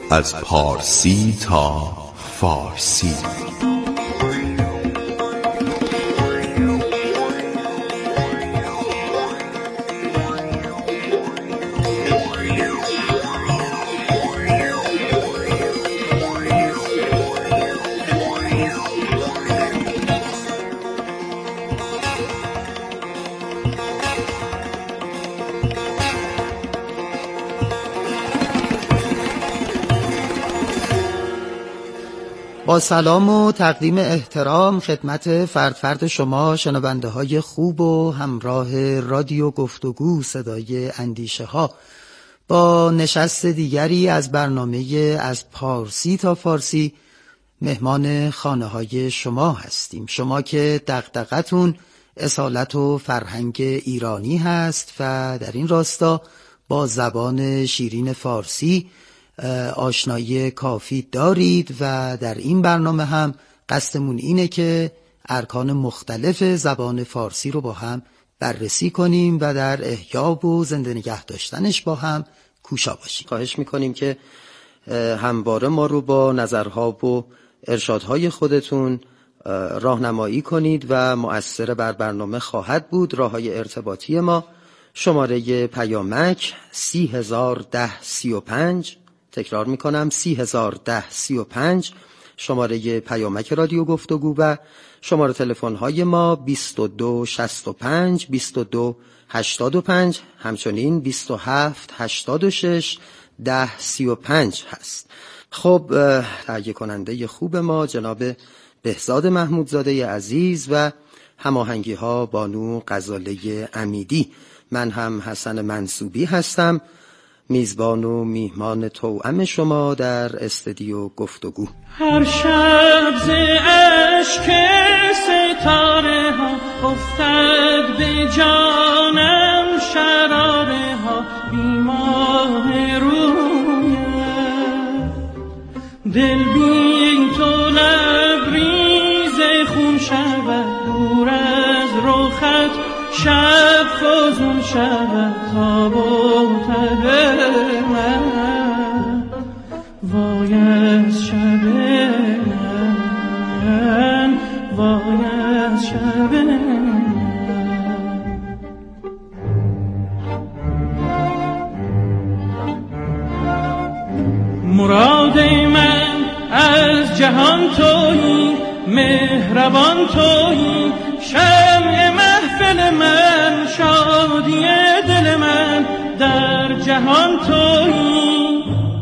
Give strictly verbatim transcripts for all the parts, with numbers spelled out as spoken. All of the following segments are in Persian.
از پارسی تا فارسی. با سلام و تقدیم احترام خدمت فرد فرد شما شنونده های خوب و همراه رادیو گفتگو صدای اندیشه ها، با نشست دیگری از برنامه از پارسی تا فارسی مهمان خانه های شما هستیم. شما که دغدغتون اصالت و فرهنگ ایرانی هست و در این راستا با زبان شیرین فارسی آشنایی کافی دارید و در این برنامه هم قصدمون اینه که ارکان مختلف زبان فارسی رو با هم بررسی کنیم و در احیا و زنده نگه داشتنش با هم کوشا باشیم. خواهش میکنیم که همواره ما رو با نظرها و ارشادهای خودتون راهنمایی کنید و مؤثر بر برنامه خواهد بود. راههای ارتباطی ما: شماره پیامک سی هزار ده سی و پنج، تکرار میکنم سی هزار ده سی و پنج، شماره پیامک رادیو گفتگو، و شماره تلفن های ما بیست و دو شصت و پنج بیست و دو هشتاد و پنج، همچنین بیست و هفت هشتاد و شش ده سی و پنج هست. خب تهیه کننده خوب ما جناب بهزاد محمودزاده عزیز و هماهنگی ها بانو غزاله امیدی. من هم حسن منصوبی هستم، میزبان و میهمان توأم شما در استودیو گفتگو. هر شب ز اشک ستاره ها افتد به جانم شراره ها، بیماه رویم دل بی تو لبریز خون شود، دور از رخت شب فزون شود خواب و تب من، وای از شب من، وای از شب من. مراد من از جهان تویی، مهربان تویی، شمع محفل من، شادی دل من، در جهان تویی.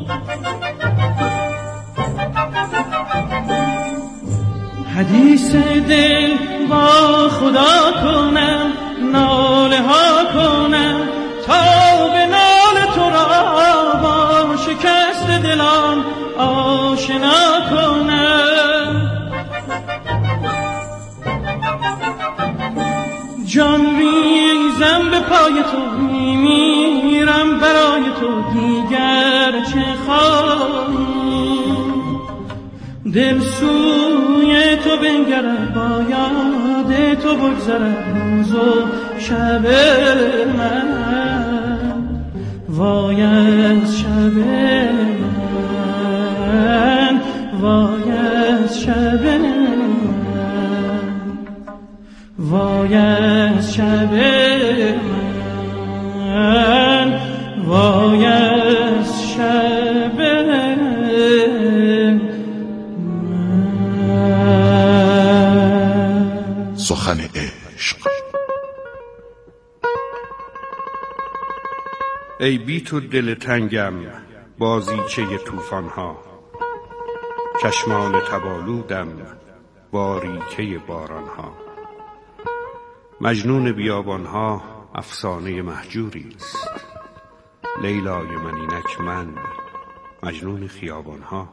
حدیث دل با خدا کنم، ناله ها کنم تا به نال تو را با شکست دلان آشنا کنم. جان ریزم به پای تو، میمیرم برای تو، دیگر چه خواهی؟ دل سوی تو بنگرد، با یاد تو بگذرد روز و شب من، وای از شب من، وای از شب من، وای از شب من، وای از شب من. سخن عشق. ای بی تو دل تنگم بازیچه طوفان ها، چشمان تبالودم باریکه باران ها. مجنون بیابان ها افسانه مهجوری است، لیلای من اینک من مجنون خیابان ها.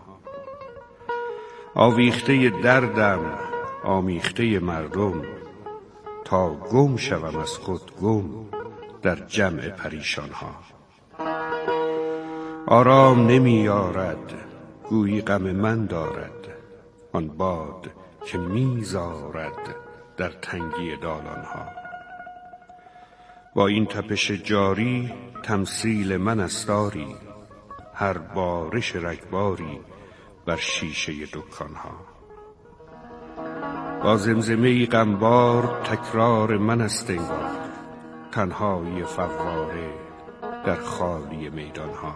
آویخته دردم آمیخته مردم، تا گم شوم از خود گم در جمع پریشان ها. آرام نمی یارد گویی غم من دارد، آن باد که میزارد در تنگی دالان ها. با این تپش جاری تمثیل من استاری، هر بارش رگباری بر شیشه دکانها. با زمزمه غمبار تکرار من است انگار، تنهایی فواره در خالی میدانها.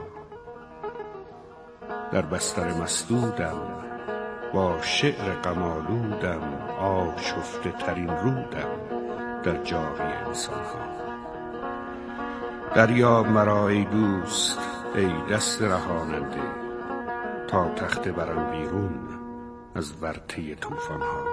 در بستر مسدودم با شعر غم‌آلودم، آشفته ترین رودم در جاهی انسانها. دریا مرا ای دوست، ای دست رهاننده، تا تخته برم بیرون از ورطه طوفان‌ها.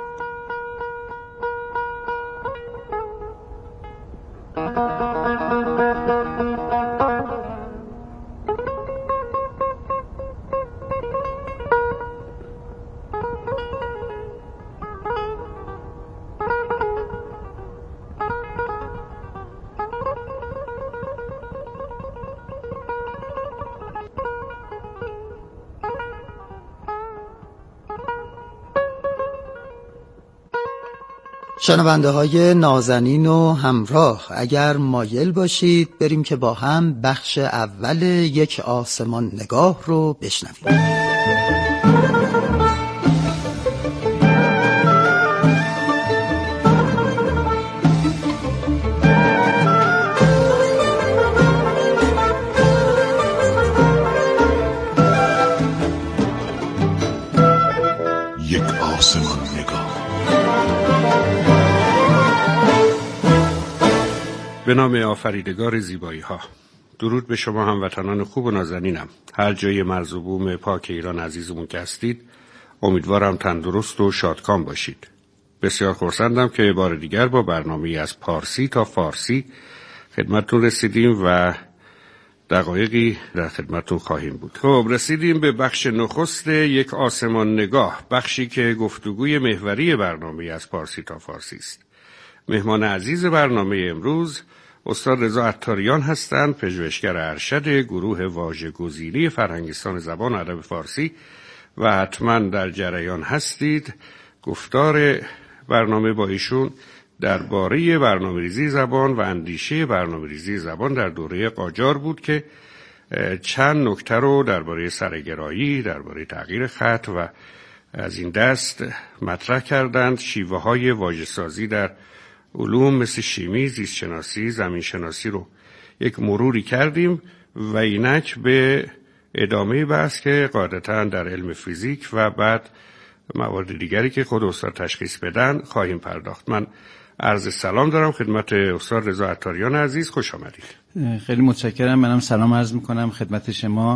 شنونده های نازنین و همراه، اگر مایل باشید بریم که با هم بخش اول یک آسمان نگاه رو بشنویم. یک آسمان نگاه. به نام آفریدگار زیبایی ها. درود به شما هموطنان خوب و نازنینم، هر جای مرز و بوم پاک ایران عزیزمون که هستید. امیدوارم تندرست و شادکام باشید. بسیار خرسندم که بار دیگر با برنامه‌ای از پارسی تا فارسی خدمتتون رسیدیم و دقایقی در خدمتتون خواهیم بود. خب رسیدیم به بخش نخست یک آسمان نگاه، بخشی که گفتگوی محوری برنامه‌ای از پارسی تا فارسی است. مهمان عزیز برنامه امروز استاد رضا عطاریان هستند، پژوهشگر ارشد گروه واژه‌گزینی فرهنگستان زبان و ادب فارسی و حتما در جریان هستید. گفتار برنامه با ایشون درباره برنامه‌ریزی زبان و اندیشه برنامه‌ریزی زبان در دوره قاجار بود که چند نکته رو درباره سرگرایی، درباره تغییر خط و از این دست مطرح کردند. شیوه‌های واژه‌سازی در علوم مثل شیمی، زیستشناسی، زمینشناسی رو یک مروری کردیم و اینک به ادامه بحث که قاعدتاً در علم فیزیک و بعد موارد دیگری که خود استاد تشخیص بدن خواهیم پرداخت. من عرض سلام دارم خدمت استاد رضا عطاریان عزیز، خوش آمدید. خیلی متشکرم. منم سلام عرض میکنم خدمت شما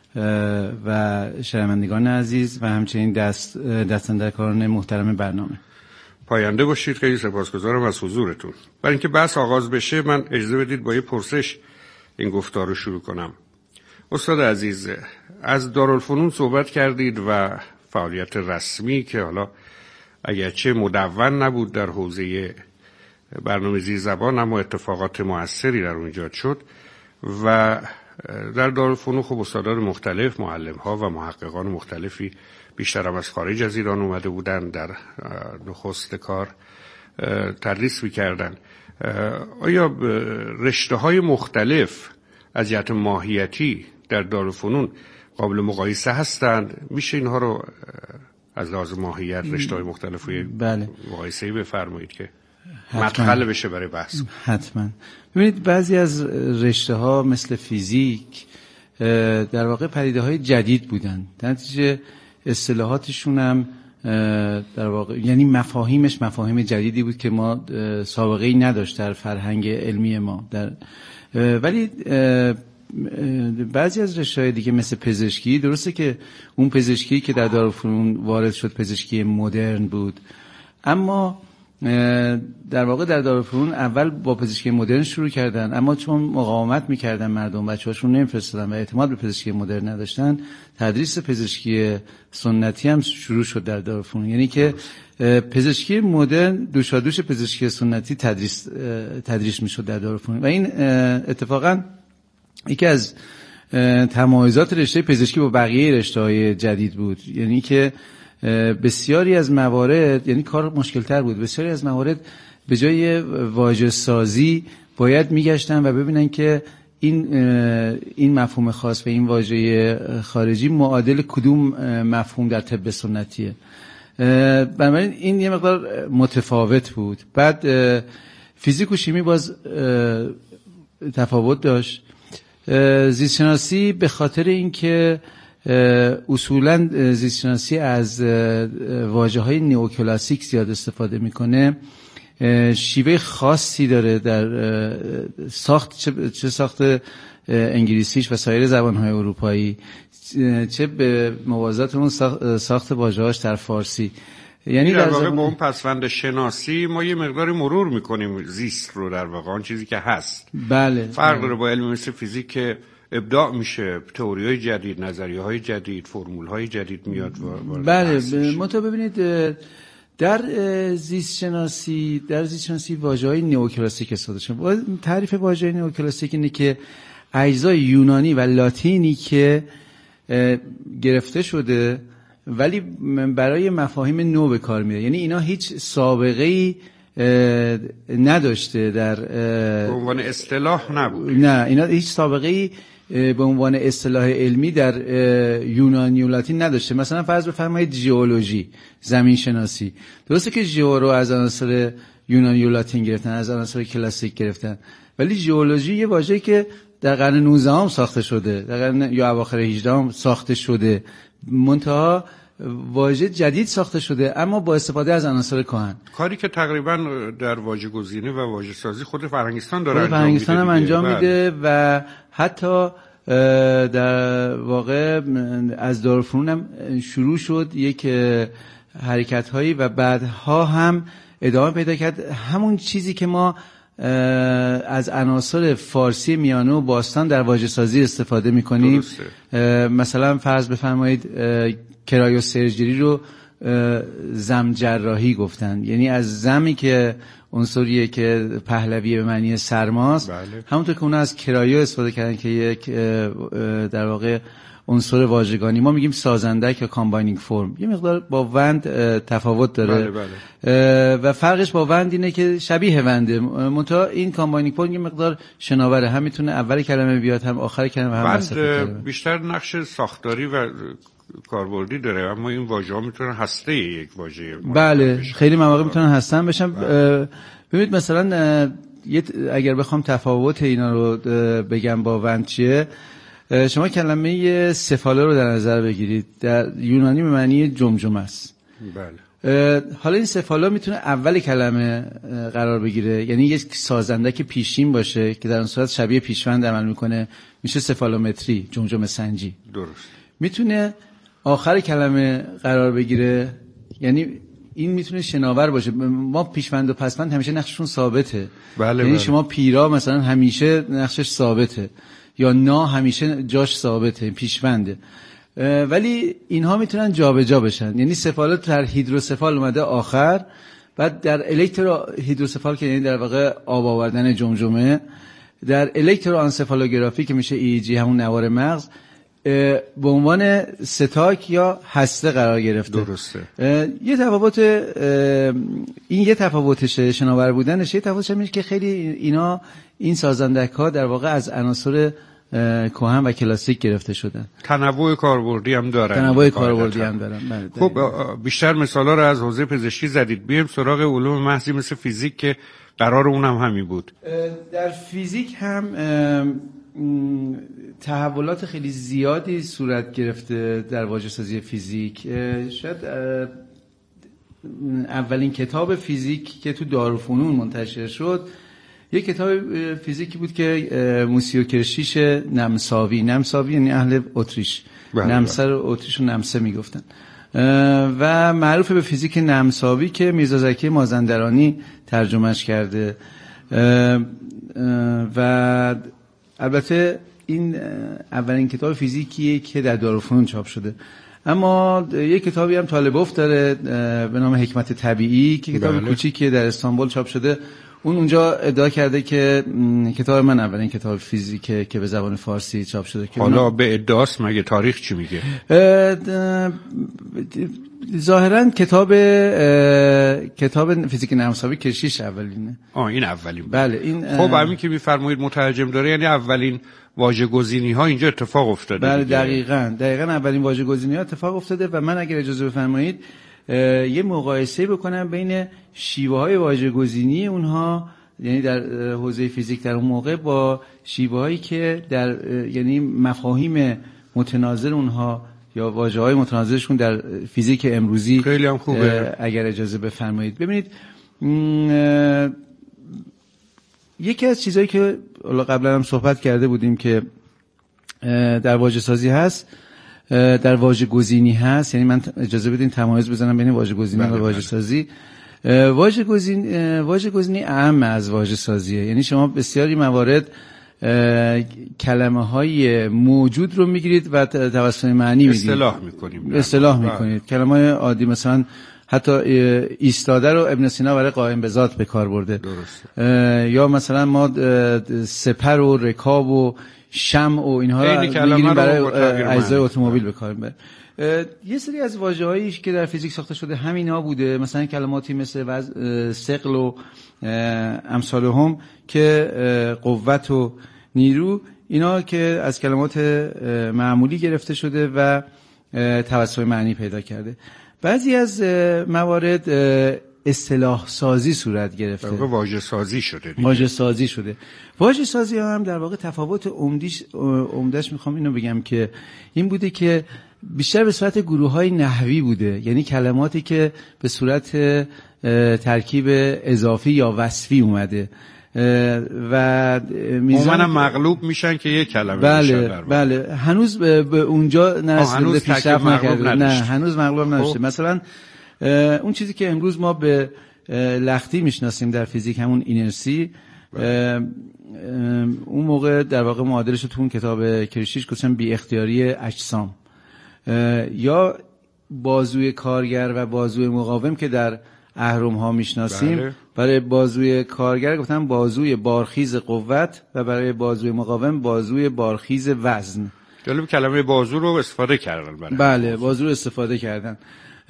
و شنوندگان عزیز و همچنین دست دستاندرکاران محترم برنامه. پاینده باشید. خیلی سپاسگزارم از حضورتون. برای اینکه بحث آغاز بشه من اجازه بدید با یه پرسش این گفتار رو شروع کنم. استاد عزیز، از دارالفنون صحبت کردید و فعالیت رسمی که حالا اگرچه مدون نبود در حوزه برنامه‌ریزی زبان اما اتفاقات موثری در اون ایجاد شد و در دارالفنون خب استادان مختلف، معلم‌ها و محققان مختلفی بیشتر هم از خارج از ایران اومده بودن در نخست کار تدریس می‌کردن. آیا رشته‌های مختلف از جهت ماهیتی در دارالفنون قابل مقایسه هستند؟ میشه اینها رو از لحاظ ماهیت رشته‌های مختلف رو بله. مقایسه‌ای بفرمایید که مدخل بشه برای بحث؟ حتما. ببینید بعضی از رشته‌ها مثل فیزیک در واقع پدیده‌های جدید بودن، در نتیجه اصطلاحاتشون هم در واقع یعنی مفاهیمش مفاهیم جدیدی بود که ما سابقه‌ای نداشت در فرهنگ علمی ما. در ولی بعضی از رشته‌های دیگه مثل پزشکی، درسته که اون پزشکی که در دارالفنون وارد شد پزشکی مدرن بود، اما در واقع در دارالفنون اول با پزشکی مدرن شروع کردن، اما چون مقاومت میکردن مردم، بچه‌هاشون نمیفرستادن و اعتماد به پزشکی مدرن نداشتن، تدریس پزشکی سنتی هم شروع شد در دارالفنون. یعنی که پزشکی مدرن دوشادوش پزشکی سنتی تدریس تدریس میشد در دارالفنون و این اتفاقا یکی از تمایزات رشته پزشکی با بقیه رشته‌های جدید بود. یعنی که بسیاری از موارد، یعنی کار مشکل‌تر بود، بسیاری از موارد به جای واژه سازی باید میگشتن و ببینن که این این مفهوم خاص و این واژه خارجی معادل کدوم مفهوم در طب سنتیه. بنابراین این یه مقدار متفاوت بود. بعد فیزیک و شیمی باز تفاوت داشت. زیست شناسی به خاطر اینکه اصولاً زیست شناسی از واژه‌های نئوکلاسیک زیاد استفاده میکنه، شیوه خاصی داره در ساخت، چه ساخت انگلیسیش و سایر زبان‌های اروپایی، چه به موازات اون ساخت واژه‌هاش در فارسی. یعنی در واقع با اون پسوند شناسی ما یه مقداری مرور میکنیم زیست رو، در واقع آن چیزی که هست. بله. فرق داره با علم مثل فیزیک که ابداع میشه، تئوری‌های جدید، نظریه‌های جدید، فرمول‌های جدید میاد. بله. منتها ببینید در زیست شناسی در زیست شناسی واژه‌های نئوکلاسیک استفاده شده. تعریف واژه نئوکلاسیک اینه که اجزای یونانی و لاتینی که گرفته شده ولی برای مفاهیم نو به کار میره، یعنی اینا هیچ سابقه‌ای نداشته در به عنوان اصطلاح نبود. نه، اینا هیچ سابقه‌ای به عنوان اصطلاح علمی در یونانی و لاتین نداشته. مثلا فرض بفرمایید ژئولوژی، زمین شناسی. درسته که ژئو رو از عناصر یونانی و لاتین گرفتن، از عناصر کلاسیک گرفتن، ولی ژئولوژی یه واژه‌ای که در قرن نوزدهم ساخته شده، در قرن یا اواخر هجدهم ساخته شده، منتها واژه جدید ساخته شده اما با استفاده از عناصر کهن. کاری که تقریبا در واژه گزینه و واژه سازی خود فرهنگستان داره خود فرهنگستان هم انجام میده و حتی در واقع از دارالفنون هم شروع شد یک حرکت هایی و بعدها هم ادامه پیدا کرد. همون چیزی که ما از عناصر فارسی میانه و باستان در واژه سازی استفاده میکنیم، مثلا فرض بفرمایید کرایوسرجری رو زم جراحی گفتن، یعنی از زمی که عنصریه که پهلوی به معنی سرماست، بله. همونطور که اونا از کرایو استفاده کردن که یک در واقع عنصر واژگانی، ما میگیم سازندک یا کامباینینگ فرم، یه مقدار با وند تفاوت داره. بله بله. و فرقش با وند اینه که شبیه ونده، منتها این کامباینینگ فرم یه مقدار شناوره، هم میتونه اول کلمه بیاد هم آخر کلمه، هم وسط کلمه. بیشتر نقش ساختاری و کاربردی داره، اما این واژه‌ها میتونن هسته یک واژه. بله، خیلی مواقع میتونن هستن بشن. ببینید مثلا اگر بخوام تفاوت اینا رو بگم با وند چیه، شما کلمه سفاله رو در نظر بگیرید، در یونانی به معنی جمجمه است. بله. حالا این سفالا میتونه اول کلمه قرار بگیره، یعنی یک سازندک پیشین باشه که در اون صورت شبیه پیشوند عمل میکنه، میشه سفالومتری، جمجمه سنجی. درست. میتونه آخر کلمه قرار بگیره، یعنی این میتونه شناور باشه. ما پیشوند و پسوند همیشه نقششون ثابته. بله. یعنی بله. شما پیرا مثلا همیشه نقشش ثابته، یا نا همیشه جاش ثابته، پیشونده. ولی اینها میتونن جابجا بشن، یعنی سفالات در هیدروسفال اومده آخر، بعد در الکترو هیدروسفال که یعنی در واقع آب آوردن جمجمه، در الکترو آنسفالوگرافی که میشه ای جی همون نوار مغز، به عنوان ستاک یا هسته قرار گرفته. درسته. یه تفاوت، این یه تفاوتشه، شناور بودنش. یه تفاوتش اینه که خیلی اینا این سازندک ها در واقع از عناصر کهن و کلاسیک گرفته شدن. تنوع کاربردی هم دارن. تنوع کاربردی هم دارن. خب بیشتر مثالا رو از حوزه پزشکی زدید، بیایم سراغ علوم محضی مثل فیزیک که قرار اون هم همین بود. در فیزیک هم تحولات خیلی زیادی صورت گرفته در واژه سازی فیزیک. شاید اولین کتاب فیزیک که تو دارالفنون منتشر شد یک کتاب فیزیکی بود که موسیو کرشیش نمساوی، نمساوی یعنی اهل اتریش، نمسر اتریش رو نمسه میگفتن، و معروف به فیزیک نمساوی که میرزا زکی مازندرانی ترجمهش کرده. و البته این اولین کتاب فیزیکیه که در دارالفنون چاپ شده. اما یک کتابی هم طالبوف داره به نام حکمت طبیعی که کتاب بله. کوچیکیه در استانبول چاپ شده. اون اونجا ادعا کرده که کتاب من اولین کتاب فیزیکه که به زبان فارسی چاپ شده. حالا به ادعاست، مگه تاریخ چی میگه؟ ظاهرا کتاب کتاب فیزیک نرم‌حسابی کشیش اولینه. آه این اولین بود. بله این خب همین که میفرمایید مترجم داره، یعنی اولین واژه‌گزینی ها اینجا اتفاق افتاده. بله دقیقاً دقیقاً اولین واژه‌گزینی ها اتفاق افتاده و من اگر اجازه بفرمایید یه مقایسه بکنم بین شیوه‌های واژه‌گزینی اونها، یعنی در حوزه فیزیک در اون موقع، با شیوه‌هایی که در یعنی مفاهیم متناظر اونها یا واژه‌های متناظرشون در فیزیک امروزی. خیلی هم خوبه اگر اجازه بفرمایید. ببینید یکی از چیزایی که قبلا هم صحبت کرده بودیم که در واژه سازی هست، در واژه گزینی هست، یعنی من اجازه بدین تمایز بزنم بین واژه گزینی و واژه سازی. واژه گزینی واژه گزینی اهم از واژه سازیه، یعنی شما بسیاری موارد کلمه های موجود رو میگیرید و توسط معنی میدید، اصطلاح میکنیم اصطلاح میکنید. کلمه های عادی مثلا حتی ایستاده رو ابن سینا برای قائم به ذات به کار برده. درسته. یا مثلا ما سپر و رکاب و شمع و اینها رو میگیریم برای اجزای اتومبیل به کار میبریم. یه سری از واژه‌هایی که در فیزیک ساخته شده همینا بوده، مثلا کلماتی مثل ثقل و امثال هم که قوت و نیرو، اینا که از کلمات معمولی گرفته شده و توسط معنی پیدا کرده. بعضی از موارد اصطلاح سازی صورت گرفته، در واقع واژه سازی شده. واژه سازی شده. واژه سازی هم در واقع تفاوت عمدیش عمدش میخوام اینو بگم که این بوده که بیشتر به صورت گروه‌های نحوی بوده، یعنی کلماتی که به صورت ترکیب اضافی یا وصفی اومده و میزان مغلوب میشن که یک کلمه بله میشن. بله هنوز به اونجا نرسیده، پیشرفت نکرده. نه هنوز مغلوب نشده. مثلا اون چیزی که امروز ما به لختی میشناسیم در فیزیک، همون اینرسی، اون موقع در واقع معادلش رو تو اون کتاب کریشیش گفتن بی اختیاری اجسام، یا بازوی کارگر و بازوی مقاوم که در اهرم ها میشناسیم. بله. برای بازوی کارگر گفتن بازوی بارخیز قوت و برای بازوی مقاوم بازوی بارخیز وزن. جالب، کلمه بازو رو استفاده کردن. برای بله بازو رو استفاده کردن،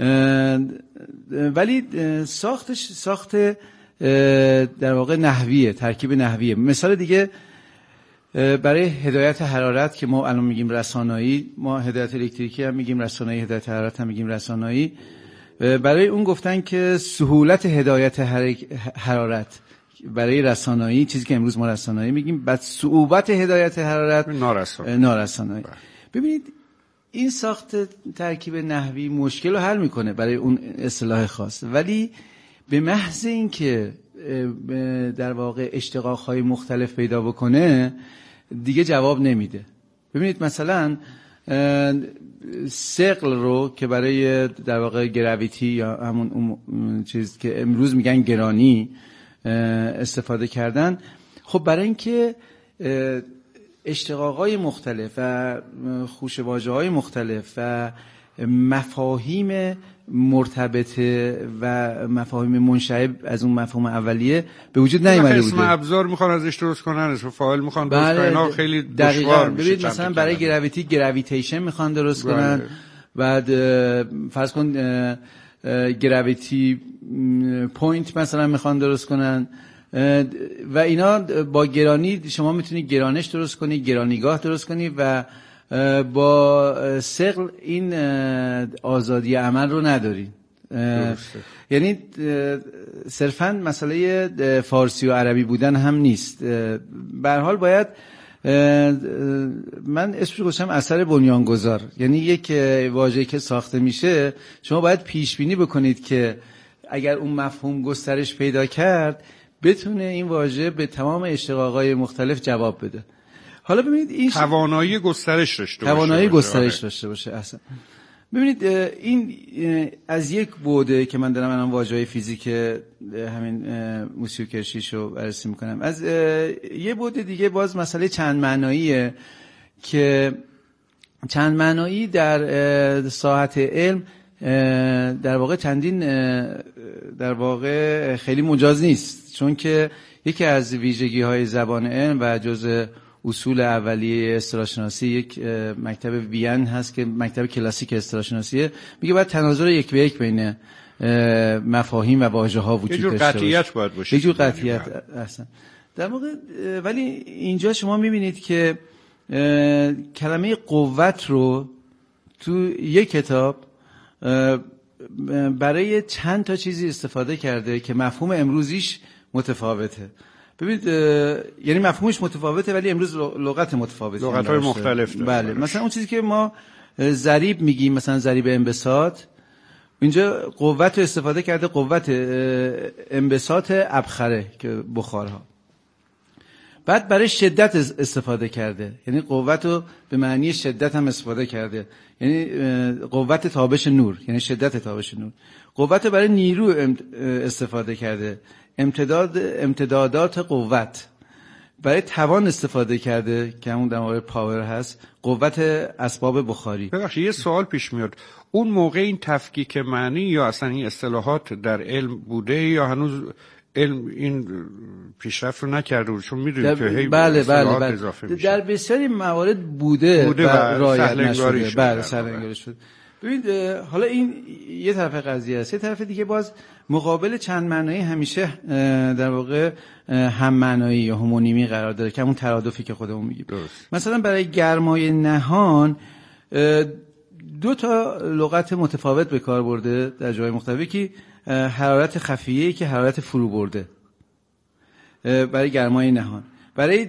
ولی ساختش ساخت در واقع نحویه، ترکیب نحویه. مثال دیگه برای هدایت حرارت که ما الان میگیم رسانایی، ما هدایت الکتریکی هم میگیم رسانایی، هدایت حرارت هم میگیم رسانایی. برای اون گفتن که سهولت هدایت حرارت برای رسانایی، چیزی که امروز ما رسانایی میگیم، بعد صعوبت هدایت حرارت نارسانایی. نارسانایی. ببینید این ساخت ترکیب نحوی مشکل رو حل میکنه برای اون اصطلاح خاص، ولی به محض این که در واقع اشتقاق‌های مختلف پیدا بکنه دیگه جواب نمیده. ببینید مثلا ثقل رو که برای در واقع گراویتی یا همون اون چیز که امروز میگن گرانی استفاده کردن، خب برای اینکه اشتقاق‌های مختلف و خوشه‌واژه‌های مختلف و مفاهیم مرتبطه و مفاهیم منشعب از اون مفهوم اولیه به وجود نیامده بوده. اسم ابزار میخوان ازش درست کنن، اسم فاعل میخوان درست کنن، اینا خیلی دشوار میشه. ببینید مثلا برای گراویتی گراویتیشن میخوان درست کنن، بعد فرض کن گراویتی پوینت مثلا میخوان درست کنن و اینا با گرانی شما میتونید گرانش درست کنی، گرانیگاه درست کنی و با ثقل این آزادی عمل رو نداری. یعنی صرفاً مسئله فارسی و عربی بودن هم نیست. به هر حال باید، من اسمش گذاشتم اثر بنیانگذار، یعنی یک واژه‌ای که ساخته میشه شما باید پیش بینی بکنید که اگر اون مفهوم گسترش پیدا کرد بتونه این واژه به تمام اشتقاق‌های مختلف جواب بده. حالا ببینید این توانایی گسترش داشته باشه. توانایی گسترش داشته باشه اصلا. ببینید این از یک بوده که من دارم الان واژه‌های فیزیک همین موسیو کرشیش رو بررسی میکنم. از یه بوده دیگه باز مسئله چند معناییه که چند معنایی در ساحت علم در واقع چندین در واقع خیلی مجاز نیست، چون که یکی از ویژگی‌های زبان علم و جزء اصول اولیه اصطلاح‌شناسی یک مکتب وین هست که مکتب کلاسیک اصطلاح‌شناسیه، میگه باید تناظر یک به یک بین مفاهیم و واژه‌ها وجود داشته باشه. یه جور قطعیت باید باشه. یه جور قطعیت اصلا. در واقع ولی اینجا شما میبینید که کلمه قوت رو تو یک کتاب برای چند تا چیزی استفاده کرده که مفهوم امروزیش متفاوته. ببینید یعنی مفهومش متفاوته ولی امروز لغت متفاوتی لغت‌های مختلف داره. بله، مثلا اون چیزی که ما ضریب میگیم، مثلا ضریب انبساط، اینجا قوت رو استفاده کرده، قوت انبساط ابخره که بخارها. بعد برای شدت استفاده کرده، یعنی قوت رو به معنی شدت هم استفاده کرده، یعنی قوت تابش نور، یعنی شدت تابش نور. قوت رو برای نیرو استفاده کرده، امتداد امتدادات قوت. برای توان استفاده کرده که همون در واقع پاور هست، قوت اسباب بخاری. ببخشید یه سوال پیش میاد، اون موقع این تفکیک معنی یا اصلا این اصطلاحات در علم بوده یا هنوز علم این پیشرفت رو نکرده؟ چون میدونید که هی بله اصطلاحات بله اضافه بله. میشه. در بسیاری موارد بوده, بوده و, و رعایت نشده. بله، سر سرانگاری شده. ببینید حالا این یه طرف قضیه است، یه طرف دیگه باز مقابل چند معنایی همیشه در واقع هم معنایی یا همونیمی قرار داره که همون ترادفی که خودمون میگیم. مثلا برای گرمای نهان دو تا لغت متفاوت به کار برده در جای مختلفی که حرارت خفیه که حرارت فرو برده برای گرمای نهان. برای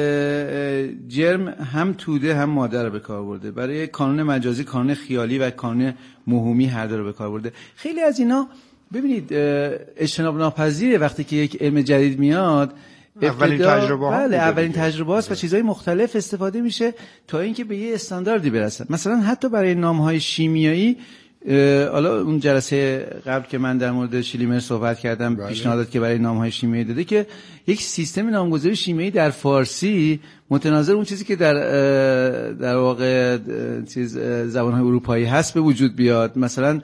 جرم هم توده هم ماده رو به کار برده. برای کانون مجازی کانون خیالی و کانون موهومی هر دو رو به کار برده. خیلی از اینا ببینید اجتناب ناپذیره وقتی که یک علم جدید میاد. اولین تجربه ها بله اولین تجربه هاست و چیزهای مختلف استفاده میشه تا اینکه به یه استانداردی برسه. مثلا حتی برای نامهای شیمیایی، حالا اون جلسه قبل که من در مورد شیلیمر صحبت کردم بله. پیشنهادات که برای نامهای شیمیایی داده که یک سیستم نامگذاری شیمیایی در فارسی متناظر اون چیزی که در در واقع چیز زبان‌های اروپایی هست به وجود بیاد. مثلا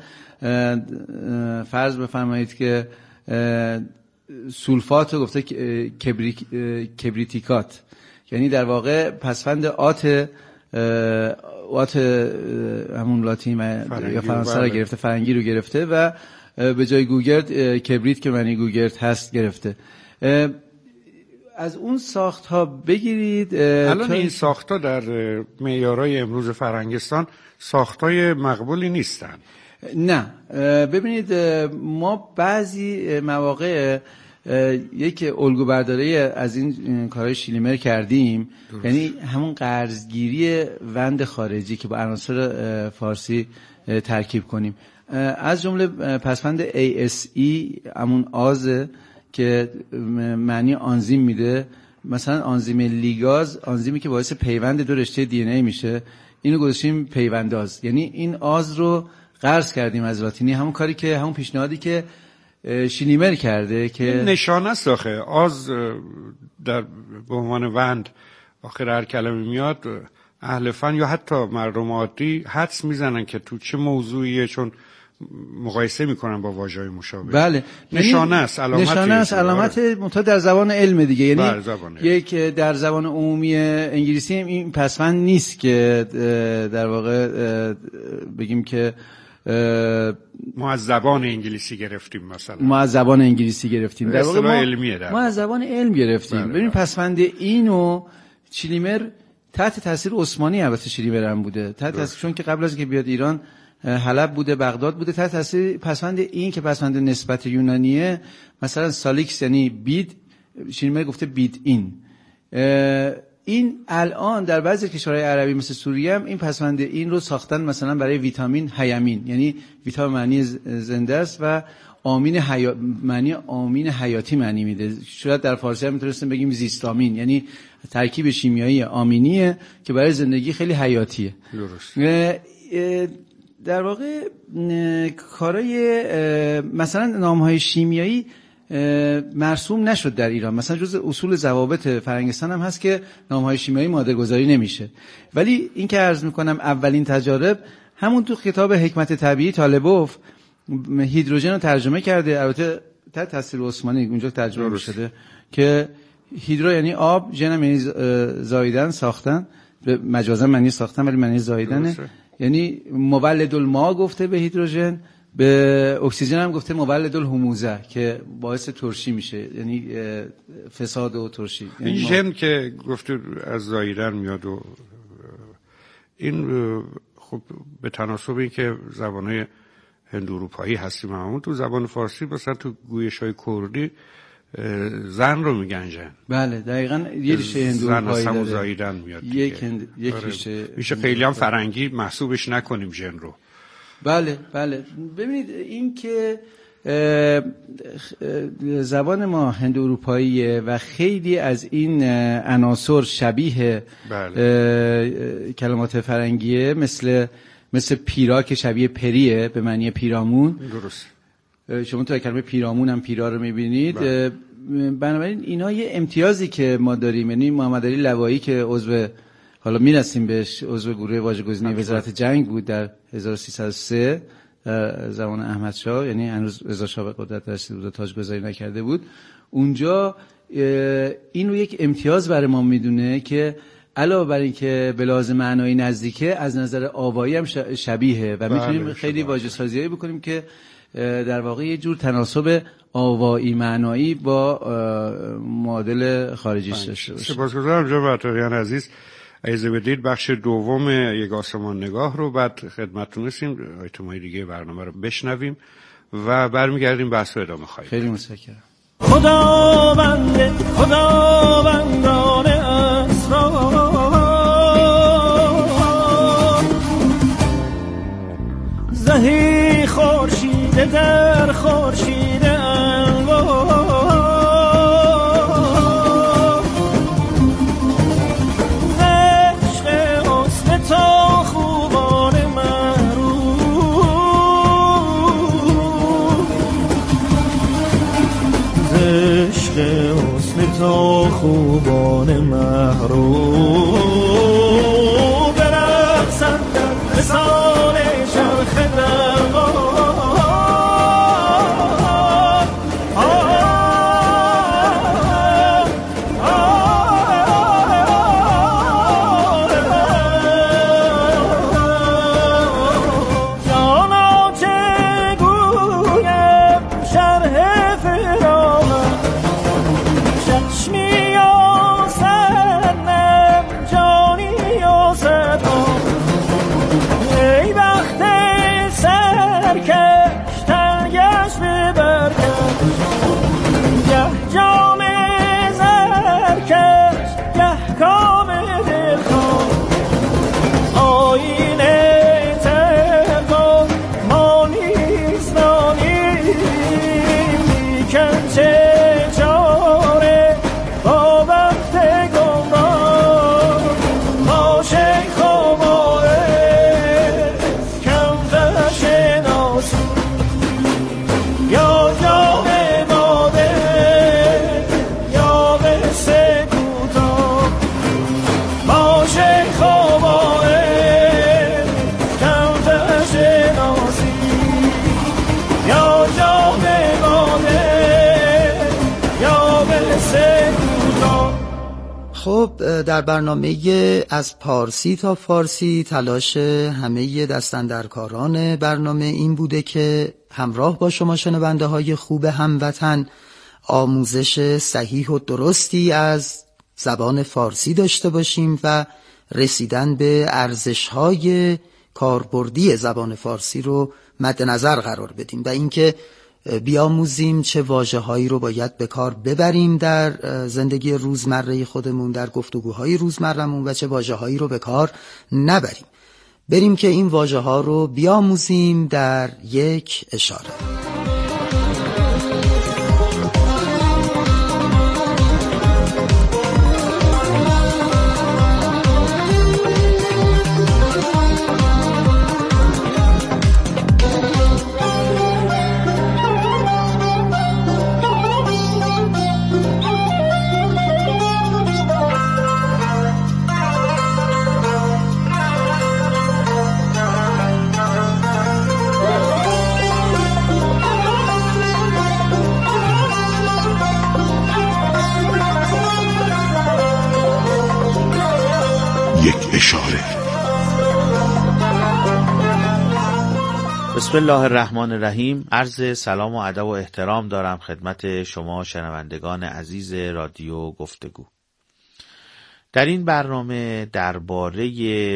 فرض بفرمایید که سولفات رو گفته کبری... کبریتیکات، یعنی در واقع پسفند آت آت همون لاتین یا فرانسه رو گرفته، فرنگی رو گرفته و به جای گوگرد کبریت که معنی گوگرد هست گرفته. از اون ساخت ها بگیرید. الان این ساخت ها در معیارهای امروز فرنگستان ساخت های مقبولی نیستن. نه ببینید ما بعضی مواقع یک الگو برداری از این کارهای شیلیمر کردیم درست. یعنی همون قرضگیری وند خارجی که با عناصر فارسی ترکیب کنیم، از جمله پسفند ای اس ای همون آز که معنی آنزیم میده. مثلا آنزیم لیگاز، آنزیمی که باعث پیوند دو رشته دی ان ای میشه، اینو گذاشتیم پیونداز، یعنی این آز رو قرض کردیم از لاتینی، همون کاری که همون پیشنهادی که شیلیمر کرده که نشانه است. آخه آز در به عنوان وند آخر هر کلمه میاد، اهل فن یا حتی مردم عادی حدس میزنن که تو چه موضوعیه، چون مقایسه میکنن با واژه‌های مشابه. بله نشانه است، علامت نشانه است، علامت متأ در زبان علم دیگه، یعنی یک در زبان عمومی انگلیسی این پسفند نیست که در واقع بگیم که ما از زبان انگلیسی گرفتیم، مثلا ما از زبان انگلیسی گرفتیم، در واقع ما علمیه در ما از زبان علم گرفتیم. ببین پسفند اینو شیلیمر تحت تاثیر عثمانی، البته شیلیمر هم بوده تحت تاثیر، چون که قبل از که بیاد ایران حلب بوده، بغداد بوده، تحت تاثیر پسفند این که پسفند نسبت یونانیه. مثلا سالیکس یعنی بید، شیلیمر گفته بید این. این الان در بعضی کشورهای عربی مثل سوریه هم این پسفند این رو ساختن مثلا برای ویتامین هیامین، یعنی ویتامین معنی زنده است و آمین حیا... معنی آمین حیاتی معنی میده. شاید در فارسی هم میتونستیم بگیم زیستامین، یعنی ترکیب شیمیایی آمینیه که برای زندگی خیلی حیاتیه. درست. در واقع کارای مثلا نامهای شیمیایی مرسوم نشد در ایران. مثلا جز اصول ضوابط فرنگستان هم هست که نامهای شیمیایی مادرگذاری نمیشه، ولی این که عرض میکنم اولین تجارب همون تو کتاب حکمت طبیعی طالبوف هیدروژن رو ترجمه کرده، البته تحت تاثیر عثمانی اونجا ترجمه شده که هیدرو یعنی آب، ژن یعنی زاییدن، ساختن، مجازا معنی ساختن ولی معنی زاییدنه. یعنی مولد الماء گفته به هیدروژن، به اکسیژن هم گفته مولد الحموضه که باعث ترشی میشه، یعنی فساد و ترشی. این یعنی ژن که گفته از زاییدن میاد و این خب به تناسب این که زبانهای هند اروپایی هستیم همون، تو زبان فارسی مثلا تو گویش‌های کردی زن رو میگن ژن. بله دقیقاً یه ریشه هند اروپایی داره. زن زاییدن میاد. یک هند... یک آره. ریشه میشه خیلی هم فرنگی محسوبش نکنیم ژن رو. بله بله. ببینید این که زبان ما هند اروپاییه و خیلی از این عناصر شبیه بله. کلمات فرنگیه، مثل مثل پیرا که شبیه پریه به معنی پیرامون. درست. شما تو کلمه پیرامون هم پیرا رو میبینید. بله. بنابراین اینا یه امتیازی که ما داریم، یعنی محمد علی لوایی که عضو، حالا میرسیم بهش، عضو گروه واژه‌گزینی وزارت جنگ بود در هزار و سیصد و سه در زمان احمد شاه، یعنی هنوز رضا شاه به قدرت رسیده بود و تاجگذاری نکرده بود. اونجا این رو یک امتیاز برای ما میدونه که علاوه بر این که به لحاظ معنایی نزدیکه، از نظر آوایی هم شبیهه و میتونیم بله خیلی واژه سازیایی بکنیم که در واقع یه جور تناسب آوایی معنایی با معادل خارجیش داشته باشه. سپاسگزارم جناب عطاریان عزیز. اجازه بدید بخش دوم یک آسمان نگاه رو بعد خدمتتون رسیم، آیتم‌های دیگه برنامه رو بشنویم و برمیگردیم بحث رو ادامه خواهیم. خیلی متشکرم. خداوند خداوندان اسرار، زهی خورشید در خورشید انوار، عشق حسن تا خوبان محروم، عشق حسن تا خوبان محروم، برقصند در مثال چرخ خب در برنامه از پارسی تا فارسی تلاش همه دستاندرکاران برنامه این بوده که همراه با شما شنونده های خوب هموطن آموزش صحیح و درستی از زبان فارسی داشته باشیم و رسیدن به ارزش‌های کاربردی زبان فارسی رو مد نظر قرار بدیم و اینکه بیاموزیم چه واژه‌هایی رو باید به کار ببریم در زندگی روزمره خودمون، در گفتگوهای روزمره‌مون و چه واژه‌هایی رو به کار نبریم. بریم که این واژه‌ها رو بیاموزیم در یک اشاره. بسم الله الرحمن الرحیم. عرض سلام و ادب و احترام دارم خدمت شما شنوندگان عزیز رادیو گفتگو. در این برنامه درباره